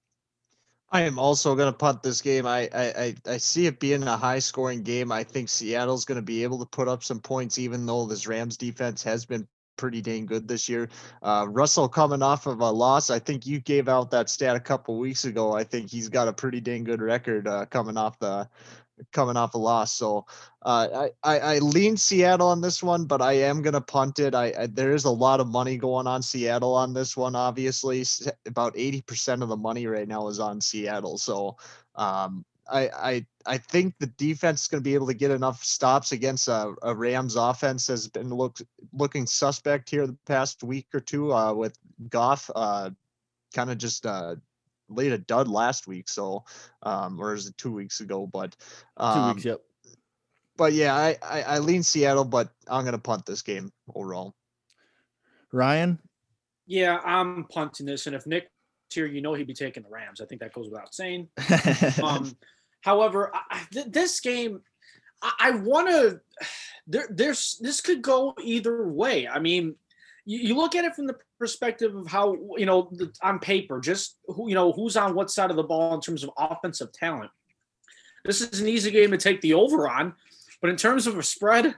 I am also going to punt this game. I, I I I see it being a high scoring game. I think Seattle's going to be able to put up some points, even though this Rams defense has been pretty dang good this year. Uh, Russell coming off of a loss. I think you gave out that stat a couple weeks ago. I think he's got a pretty dang good record uh, coming off the coming off a loss. So uh, I, I I lean Seattle on this one, but I am gonna punt it. I, I there is a lot of money going on Seattle on this one. Obviously, S- about eighty percent of the money right now is on Seattle. So um, I I I think the defense is going to be able to get enough stops against a, a Rams offense has been looked looking suspect here the past week or two uh, with Goff uh, kind of just uh, laid a dud last week. So um, or is it two weeks ago? But um, Two weeks, yep. but yeah, I, I I lean Seattle, but I'm going to punt this game overall. Ryan? Yeah, I'm punting this, and if Nick was here, you know he'd be taking the Rams. I think that goes without saying. Um, however, I, th- this game, I, I want to. There, there's this could go either way. I mean, you, you look at it from the perspective of how you know the, on paper, just who you know who's on what side of the ball in terms of offensive talent. This is an easy game to take the over on, but in terms of a spread,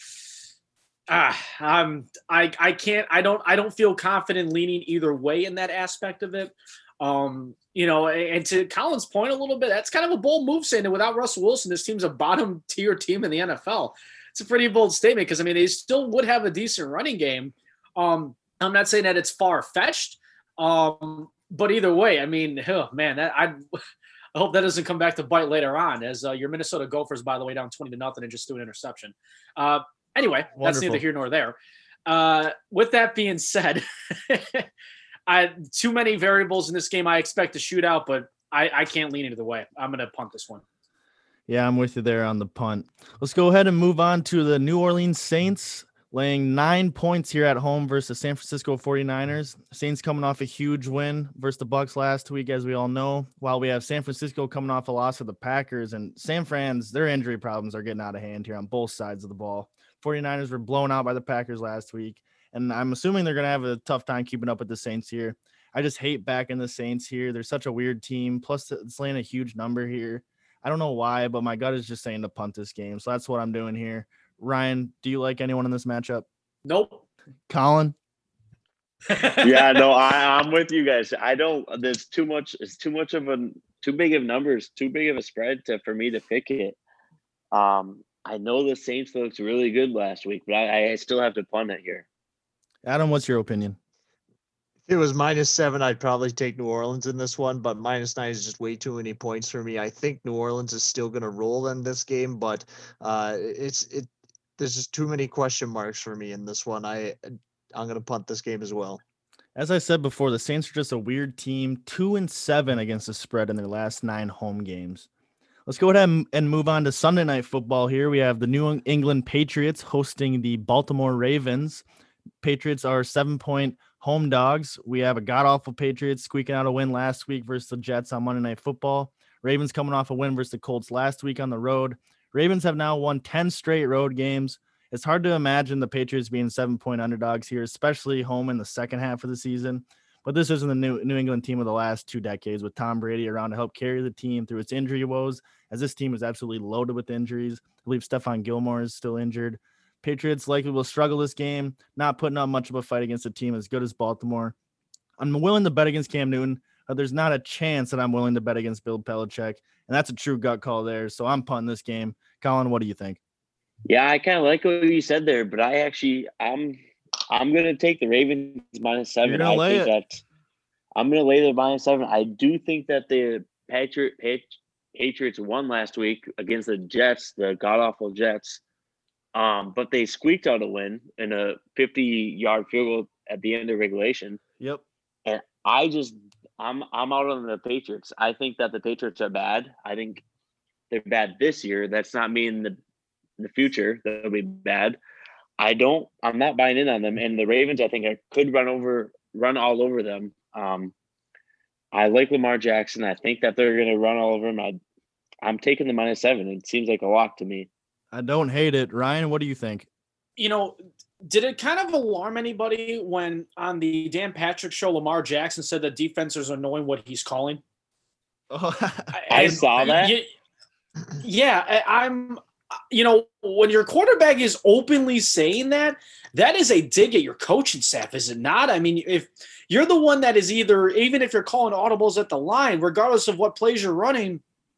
ah, um, I I can't. I don't. I don't feel confident leaning either way in that aspect of it. Um, you know, and to Colin's point a little bit, that's kind of a bold move saying that without Russell Wilson, this team's a bottom tier team in the N F L. It's a pretty bold statement because I mean they still would have a decent running game. Um, I'm not saying that it's far fetched, um, but either way, I mean, oh, man, that I. I hope that doesn't come back to bite later on, as uh, your Minnesota Gophers, by the way, down twenty to nothing and just threw an interception. Uh, anyway, that's Wonderful. neither here nor there. Uh, with that being said, I too many variables in this game. I expect a shootout, but I, I can't lean either way. I'm going to punt this one. Yeah, I'm with you there on the punt. Let's go ahead and move on to the New Orleans Saints laying nine points here at home versus the San Francisco forty-niners. Saints coming off a huge win versus the Bucs last week, as we all know, while we have San Francisco coming off a loss to the Packers. And San Fran's, their injury problems are getting out of hand here on both sides of the ball. forty-niners were blown out by the Packers last week, and I'm assuming they're going to have a tough time keeping up with the Saints here. I just hate backing the Saints here. They're such a weird team, plus it's laying a huge number here. I don't know why, but my gut is just saying to punt this game, so that's what I'm doing here. Ryan, do you like anyone in this matchup? Nope. Colin? Yeah, no, I, I'm with you guys. I don't. There's too much. It's too much of a too big of numbers, too big of a spread to for me to pick it. Um, I know the Saints looked really good last week, but I, I still have to punt it here. Adam, what's your opinion? If it was minus seven, I'd probably take New Orleans in this one, but minus nine is just way too many points for me. I think New Orleans is still going to roll in this game, but uh, it's it. There's just too many question marks for me in this one. I I'm going to punt this game as well. As I said before, the Saints are just a weird team, two and seven against the spread in their last nine home games. Let's go ahead and move on to Sunday Night Football here. We have the New England Patriots hosting the Baltimore Ravens. Patriots are seven-point home dogs. We have a god-awful Patriots squeaking out a win last week versus the Jets on Monday Night Football. Ravens coming off a win versus the Colts last week on the road. Ravens have now won ten straight road games. It's hard to imagine the Patriots being seven-point underdogs here, especially home in the second half of the season. But this isn't the New, New England team of the last two decades with Tom Brady around to help carry the team through its injury woes, as this team is absolutely loaded with injuries. I believe Stephon Gilmore is still injured. Patriots likely will struggle this game, not putting up much of a fight against a team as good as Baltimore. I'm willing to bet against Cam Newton, but there's not a chance that I'm willing to bet against Bill Belichick, and that's a true gut call there. So I'm punting this game. Colin, what do you think? Yeah, I kind of like what you said there, but I actually I'm I'm gonna take the Ravens minus seven. You're gonna I lay think it. that I'm gonna lay the minus seven. I do think that the Patriot Patriots won last week against the Jets, the god awful Jets. Um, but they squeaked out a win in a fifty-yard field goal at the end of regulation. Yep. And I just I'm I'm out on the Patriots. I think that the Patriots are bad. I think they're bad this year. That's not mean the the future they'll be bad. I don't I'm not buying in on them. And the Ravens, I think, I could run over run all over them. Um, I like Lamar Jackson. I think that they're gonna run all over him. I I'm taking the minus seven. It seems like a lock to me. I don't hate it. Ryan, what do you think? You know, did it kind of alarm anybody when on the Dan Patrick show, Lamar Jackson said that defenses are knowing what he's calling? Oh, I And- saw that. y- Yeah, I- I'm, you know, when your quarterback is openly saying that, that is a dig at your coaching staff, is it not? I mean, if you're the one that is either, even if you're calling audibles at the line, regardless of what plays you're running,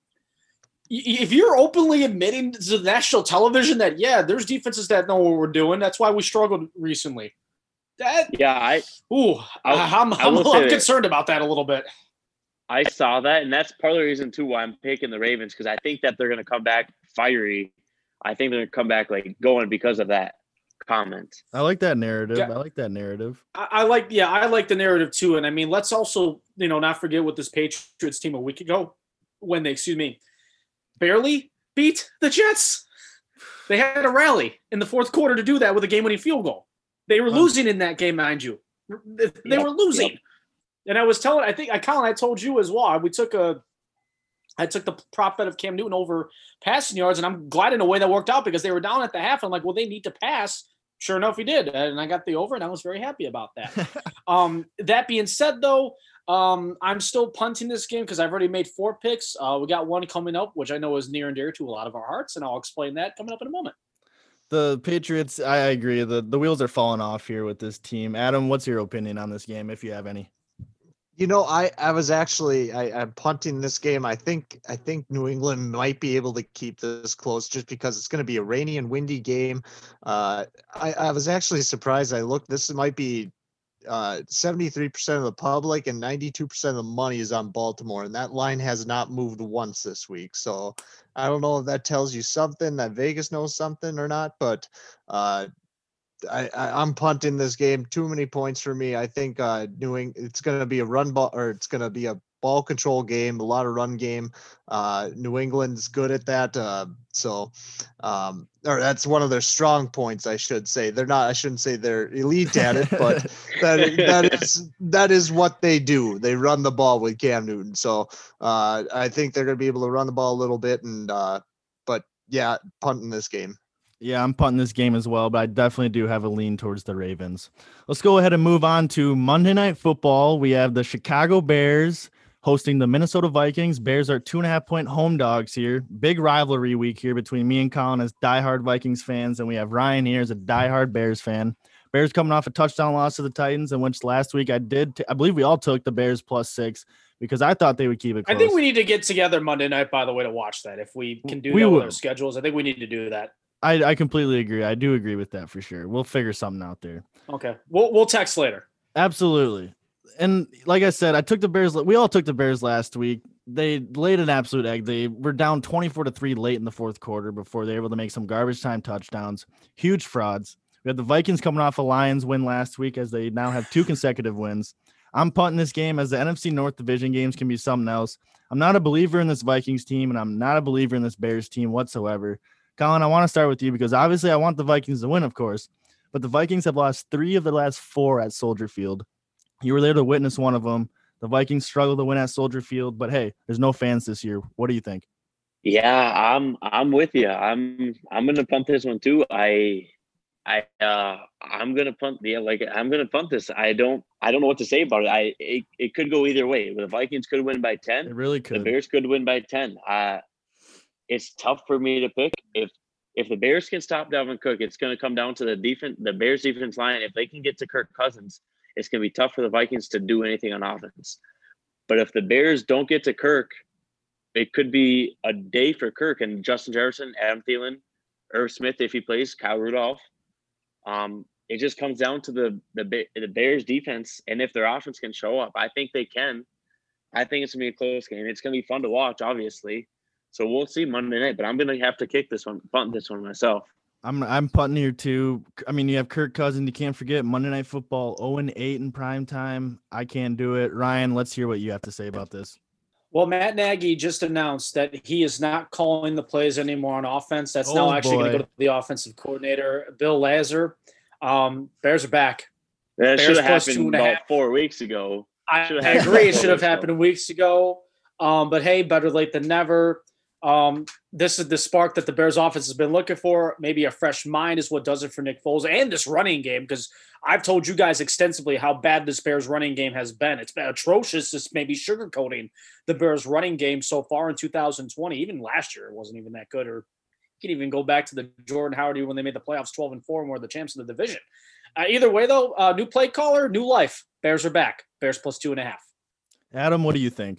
y- if you're openly admitting to national television that, yeah, there's defenses that know what we're doing, that's why we struggled recently. That, Yeah, I ooh, I- I'm, I I'm, will say I'm that- concerned about that a little bit. I saw that, and that's part of the reason too why I'm picking the Ravens, because I think that they're going to come back fiery. I think they're going to come back like going because of that comment. I like that narrative. Yeah. I like that narrative. I, I like, yeah, I like the narrative too. And I mean, let's also, you know, not forget what this Patriots team a week ago, when they, excuse me, barely beat the Jets. They had a rally in the fourth quarter to do that with a game-winning field goal. They were Wow. losing in that game, mind you. They Yep, were losing. yep. And I was telling, I think, I Colin, I told you as well. We took a, I took the prop bet of Cam Newton over passing yards, and I'm glad in a way that worked out because they were down at the half. I'm like, well, they need to pass. Sure enough, he did, and I got the over, and I was very happy about that. um, that being said, though, um, I'm still punting this game because I've already made four picks. Uh, we got one coming up, which I know is near and dear to a lot of our hearts, and I'll explain that coming up in a moment. The Patriots, I agree. The, the wheels are falling off here with this team. Adam, what's your opinion on this game, if you have any? You know, I, I was actually I, I'm punting this game. I think I think New England might be able to keep this close just because it's going to be a rainy and windy game. Uh, I, I was actually surprised. I looked. This might be uh, seventy-three percent of the public and ninety-two percent of the money is on Baltimore, and that line has not moved once this week. So I don't know if that tells you something, that Vegas knows something or not, but uh, I, I I'm punting this game. Too many points for me. I think uh New England, it's going to be a run ball, or it's going to be a ball control game, a lot of run game. Uh, New England's good at that. Uh, so, um, or that's one of their strong points, I should say. They're not. I shouldn't say they're elite at it, but that that is that is what they do. They run the ball with Cam Newton. So uh, I think they're going to be able to run the ball a little bit. And uh, but yeah, punting this game. Yeah, I'm punting this game as well, but I definitely do have a lean towards the Ravens. Let's go ahead and move on to Monday Night Football. We have the Chicago Bears hosting the Minnesota Vikings. Bears are two and a half point home dogs here. Big rivalry week here between me and Colin as diehard Vikings fans, and we have Ryan here as a diehard Bears fan. Bears coming off a touchdown loss to the Titans, in which last week I did. T- I believe we all took the Bears plus six because I thought they would keep it close. I think we need to get together Monday night, by the way, to watch that. If we can do We that with will. our schedules, I think we need to do that. I, I completely agree. I do agree with that for sure. We'll figure something out there. Okay. We'll we'll text later. Absolutely. And like I said, I took the Bears. We all took the Bears last week. They laid an absolute egg. They were down twenty-four to three late in the fourth quarter before they were able to make some garbage time touchdowns. Huge frauds. We had the Vikings coming off a Lions win last week as they now have two consecutive wins. I'm punting this game as the N F C North division games can be something else. I'm not a believer in this Vikings team, and I'm not a believer in this Bears team whatsoever. Colin, I want to start with you because obviously I want the Vikings to win, of course, but the Vikings have lost three of the last four at Soldier Field. You were there to witness one of them. The Vikings struggle to win at Soldier Field, but hey, there's no fans this year. What do you think? Yeah, I'm I'm with you. I'm I'm gonna punt this one too. I I uh I'm gonna punt yeah, like I'm gonna punt this. I don't I don't know what to say about it. I it, it could go either way. The Vikings could win by It ten. really The could. Bears could win by ten. Uh it's tough for me to pick. If if the Bears can stop Dalvin Cook, it's gonna come down to the defense the Bears defense line. If they can get to Kirk Cousins, it's gonna be tough for the Vikings to do anything on offense. But if the Bears don't get to Kirk, it could be a day for Kirk and Justin Jefferson, Adam Thielen, Irv Smith if he plays, Kyle Rudolph. Um, it just comes down to the the the Bears defense, and if their offense can show up, I think they can. I think it's gonna be a close game. It's gonna be fun to watch, obviously. So we'll see Monday night, but I'm gonna have to kick this one, punt this one myself. I'm I'm punting here too. I mean, you have Kirk Cousins. You can't forget Monday Night Football, oh and eight in prime time. I can't do it. Ryan, let's hear what you have to say about this. Well, Matt Nagy just announced that he is not calling the plays anymore on offense. That's Oh, now actually going boy. to go to the offensive coordinator, Bill Lazor. Um, Bears are back. That Bears should have plus two happened and a about half. four weeks ago. I, Should've I happened agree. It four should have weeks ago. happened weeks ago. Um, but hey, better late than never. Um, this is the spark that the Bears offense has been looking for. Maybe a fresh mind is what does it for Nick Foles and this running game, because I've told you guys extensively how bad this Bears running game has been. It's been atrocious. This may be sugarcoating the Bears running game so far in two thousand twenty. Even last year, it wasn't even that good. Or you can even go back to the Jordan Howard year when they made the playoffs twelve and four and were the champs of the division. Uh, either way, though, uh, new play caller, new life. Bears are back. Bears plus two and a half. Adam, what do you think?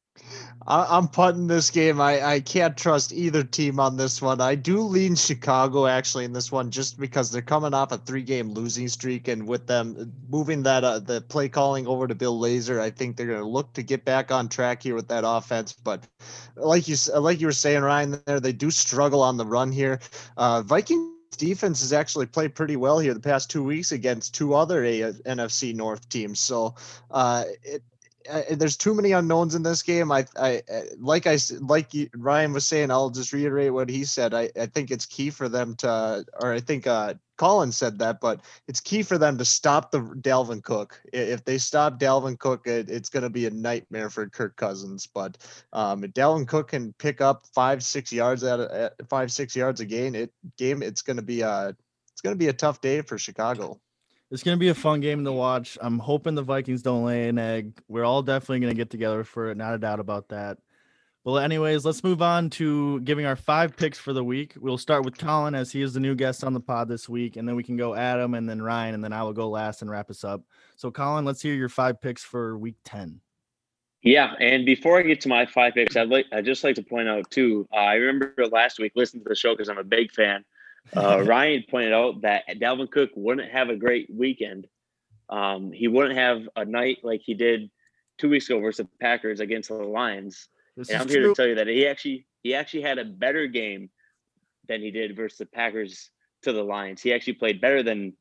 I, I'm punting this game. I, I can't trust either team on this one. I do lean Chicago actually in this one just because they're coming off a three-game losing streak, and with them moving that uh, the play calling over to Bill Lazor, I think they're going to look to get back on track here with that offense. But like you s- like you were saying, Ryan, there they do struggle on the run here. Uh, Vikings defense has actually played pretty well here the past two weeks against two other A- N F C North teams. So uh, it. Uh, there's too many unknowns in this game. I, I, uh, like I, s- like you, Ryan was saying, I'll just reiterate what he said. I, I think it's key for them to, or I think uh, Colin said that, but it's key for them to stop the Dalvin Cook. I- If they stop Dalvin Cook, it, it's going to be a nightmare for Kirk Cousins. But um, if Dalvin Cook can pick up five, six yards at, a, at five, six yards a game, it game, it's going to be a, it's going to be a tough day for Chicago. It's going to be a fun game to watch. I'm hoping the Vikings don't lay an egg. We're all definitely going to get together for it. Not a doubt about that. Well, anyways, let's move on to giving our five picks for the week. We'll start with Colin as he is the new guest on the pod this week, and then we can go Adam and then Ryan, and then I will go last and wrap us up. So, Colin, let's hear your five picks for week ten. Yeah, and before I get to my five picks, I'd like I'd just like to point out too. Uh, I remember last week listening to the show because I'm a big fan. Uh, Ryan pointed out that Dalvin Cook wouldn't have a great weekend. Um, he wouldn't have a night like he did two weeks ago versus the Packers against the Lions. This And is I'm here true. to tell you that he actually he actually had a better game than he did versus the Packers to the Lions. He actually played better than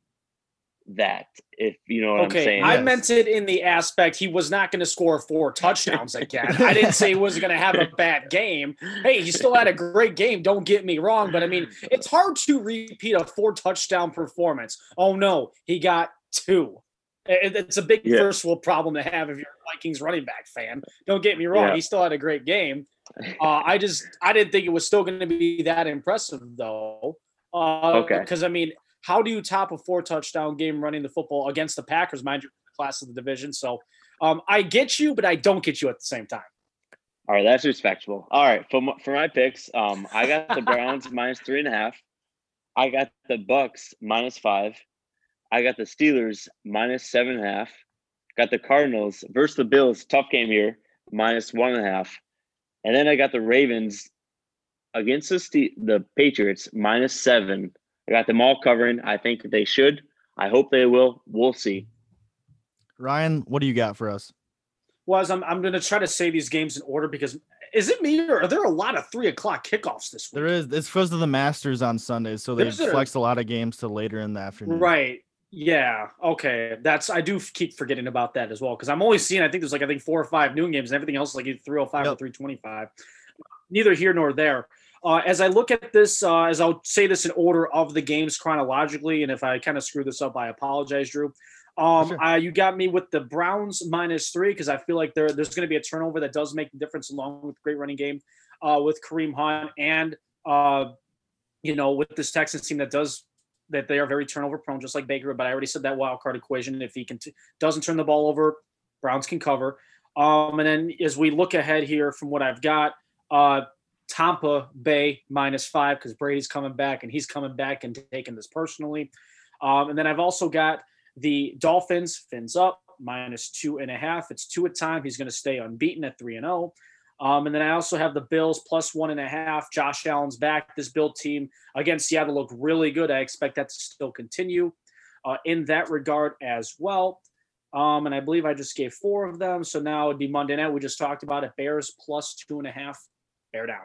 that, if you know what I'm Okay, saying. I Yes. meant it in the aspect he was not going to score four touchdowns again. I didn't say he wasn't going to have a bad game. Hey, he still had a great game. Don't get me wrong, but I mean, it's hard to repeat a four touchdown performance. Oh no, he got two. It- It's a big Yeah. first world problem to have if you're a Vikings running back fan. Don't get me wrong, Yeah. he still had a great game. Uh, I just I didn't think it was still going to be that impressive though. Uh, Okay. Because I mean, how do you top a four touchdown game running the football against the Packers, mind you, class of the division? So um, I get you, but I don't get you at the same time. All right, that's respectable. All right, for my, for my picks, um, I got the Browns minus three and a half. I got the Bucks minus five. I got the Steelers minus seven and a half. Got the Cardinals versus the Bills. Tough game here, minus one and a half. And then I got the Ravens against the Ste- the Patriots minus seven. I got them all covering. I think they should. I hope they will. We'll see. Ryan, what do you got for us? Was I'm I'm going to try to say these games in order because is it me or are there a lot of three o'clock kickoffs this week? There is. It's because of the Masters on Sundays, so they There's a- flexed a lot of games to later in the afternoon. Right. Yeah. Okay. That's I do f- keep forgetting about that as well because I'm only seeing I think there's like I think four or five noon games and everything else is like either three oh five or Yep. three twenty-five. Neither here nor there. Uh, as I look at this, uh, as I'll say this in order of the games chronologically, and if I kind of screw this up, I apologize, Drew. Um, Sure. uh, you got me with the Browns minus three because I feel like there, there's going to be a turnover that does make the difference along with great running game uh, with Kareem Hunt and, uh, you know, with this Texans team that does that they are very turnover prone, just like Baker. But I already said that wild card equation. If he can t- doesn't turn the ball over, Browns can cover. Um, and then as we look ahead here from what I've got, uh, Tampa Bay minus five because Brady's coming back and he's coming back and taking this personally. Um, and then I've also got the Dolphins, fins up, minus two and a half. It's two at time. He's going to stay unbeaten at three and oh. Um, and then I also have the Bills plus one and a half. Josh Allen's back. This Bill team against Seattle looked really good. I expect that to still continue uh, in that regard as well. Um, and I believe I just gave four of them. So now it'd be Monday night. We just talked about it. Bears plus two and a half. Bear down.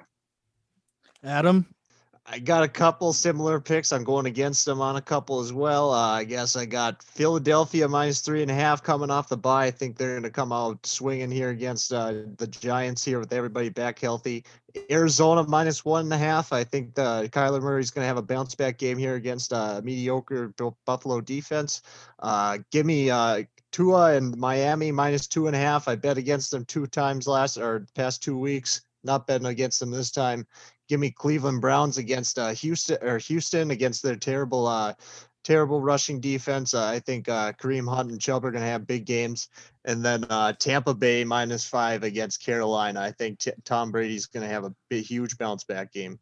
Adam, I got a couple similar picks. I'm going against them on a couple as well. Uh, I guess I got Philadelphia minus three and a half coming off the bye. I think they're going to come out swinging here against uh, the Giants here with everybody back healthy. Arizona minus one and a half. I think the Kyler Murray's going to have a bounce back game here against a mediocre Buffalo defense. Uh, give me uh, Tua and Miami minus two and a half. I bet against them two times last or past two weeks. Not betting against them this time. Give me Cleveland Browns against uh, Houston or Houston against their terrible, uh, terrible rushing defense. Uh, I think uh, Kareem Hunt and Chubb are going to have big games. And then uh, Tampa Bay minus five against Carolina. I think t- Tom Brady's going to have a big, huge bounce back game.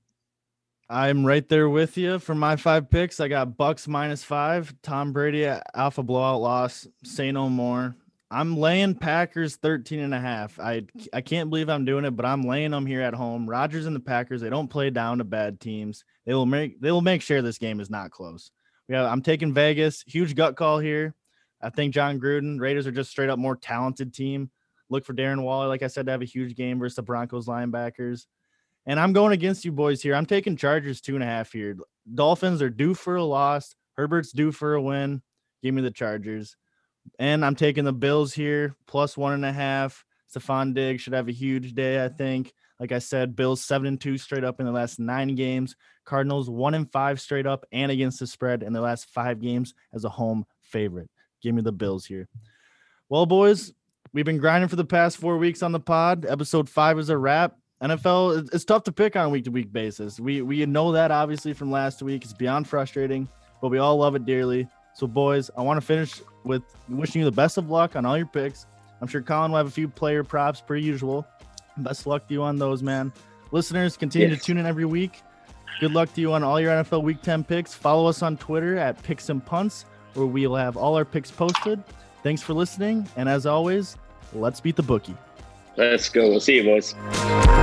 I'm right there with you for my five picks. I got Bucks minus five, Tom Brady alpha blowout loss. Say no more. I'm laying Packers thirteen and a half. I I can't believe I'm doing it, but I'm laying them here at home. Rodgers and the Packers, they don't play down to bad teams. They will make they will make sure this game is not close. Yeah, I'm taking Vegas. Huge gut call here. I think John Gruden, Raiders are just straight up more talented team. Look for Darren Waller, like I said, to have a huge game versus the Broncos linebackers. And I'm going against you boys here. I'm taking Chargers two and a half here. Dolphins are due for a loss. Herbert's due for a win. Give me the Chargers. And I'm taking the Bills here, plus one and a half. Stephon Diggs should have a huge day, I think. Like I said, Bills seven and two straight up in the last nine games. Cardinals one and five straight up and against the spread in their last five games as a home favorite. Give me the Bills here. Well, boys, we've been grinding for the past four weeks on the pod. Episode five is a wrap. N F L, it's tough to pick on a week-to-week basis. We we know that obviously from last week. It's beyond frustrating, but we all love it dearly. So, boys, I want to finish with wishing you the best of luck on all your picks. I'm sure Colin will have a few player props per usual. Best of luck to you on those, man. Listeners, continue Yes. to tune in every week. Good luck to you on all your N F L Week ten picks. Follow us on Twitter at Picks and Punts, where we will have all our picks posted. Thanks for listening, and as always, let's beat the bookie. Let's go. We'll see you, boys.